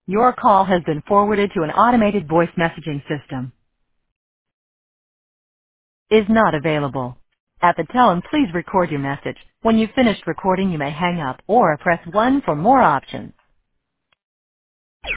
Your call has been forwarded to an automated voice messaging system. Is not available. At the tone, please record your message. When you've finished recording, you may hang up or press 1 for more options.